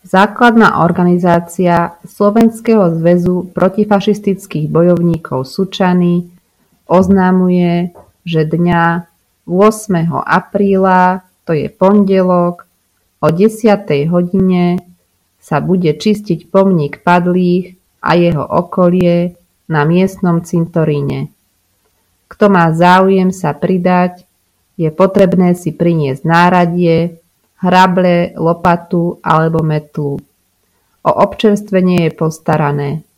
Základná organizácia Slovenského zväzu protifašistických bojovníkov Sučany oznámuje, že dňa 8. apríla, to je pondelok, o 10. hodine sa bude čistiť pomník padlých a jeho okolie na miestnom cintoríne. Kto má záujem sa pridať, je potrebné si priniesť náradie, hrable, lopatu alebo metlu. O občerstvenie je postarané.